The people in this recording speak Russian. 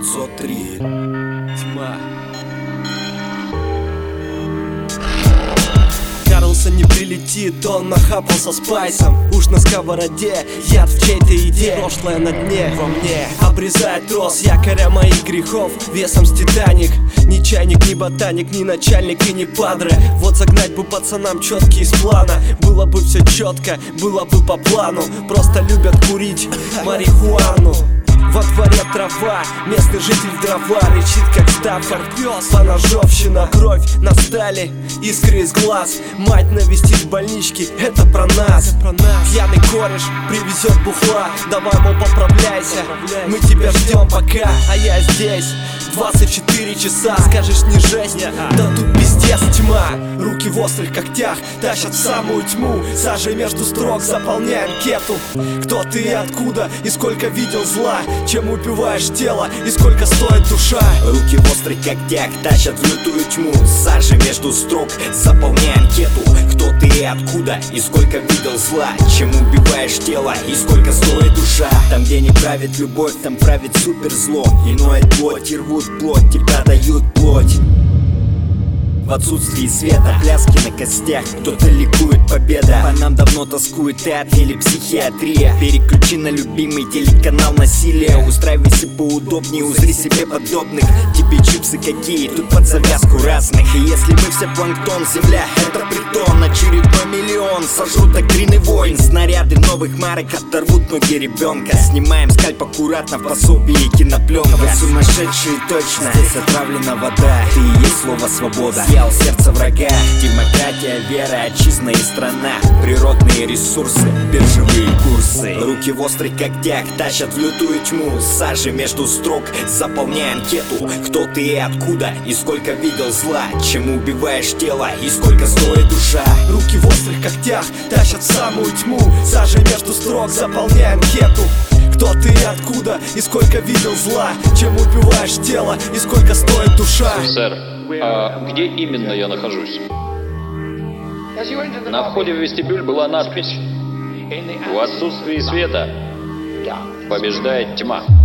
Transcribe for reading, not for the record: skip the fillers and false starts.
503. Тьма. Карлсон не прилетит, он нахапался спайсом. Уж на сковороде, яд в чьей-то еде. Прошлое на дне, во мне обрезает трос якоря моих грехов весом с Титаник. Ни чайник, ни ботаник, ни начальник и ни падре. Вот загнать бы пацанам четкий из плана. Было бы все четко, было бы по плану. Просто любят курить марихуану. Во дворе трава, местный житель дрова рычит, как Стаффорд пес. Поножовщина, кровь на стали, искры из глаз. Мать навестит в больничке, это про нас. Пьяный кореш привезет бухла. Давай, мол, поправляйся, мы тебя ждем пока. А я здесь 24 часа. Скажешь, не жесть, да тут пиздец тьма. Руки в острых когтях тащат в самую тьму. Сажей между строк заполняй анкету. Кто ты и откуда, и сколько видел зла. Чем убиваешь тело, и сколько стоит душа. Руки в острых когтях тащат в лютую тьму. Сажей между строк заполняй анкету. Кто ты и откуда, и сколько видел зла. Чем убиваешь тело, и сколько стоит душа. Там, где не правит любовь, там правит суперзло. И ноет плоть, и рвут плоть, тебя дают плоть. В отсутствии света, пляски на костях. Кто-то ликует, победа. По нам давно тоскует театр или психиатрия. Переключи на любимый телеканал насилия. Устраивайся поудобнее, узри себе подобных. Тебе чипсы какие, тут под завязку разных. И если мы все планктон, земля это притон. Очередной миллион сожрут доктрины войн. Снаряды новых марок оторвут ноги ребенка. Снимаем скальп аккуратно в пособии кинопленка. Вы сумасшедшие точно, здесь отравлена вода. Ты и есть слово свобода. Съел сердце врага, демократия, вера, отчизна и страна. Природные ресурсы, биржевые курсы. Руки в острых когтях тащат в лютую тьму. Сажей между строк заполняй анкету. Кто ты и откуда, и сколько видел зла. Чем убиваешь тело, и сколько стоит душа. Руки в острых когтях тащат в самую тьму. Сажей между строк заполняй анкету. Кто ты и откуда, и сколько видел зла. Чем убиваешь тело, и сколько стоит душа. Сэр, а где именно я нахожусь? На входе в вестибюль была надпись: в отсутствии света побеждает тьма.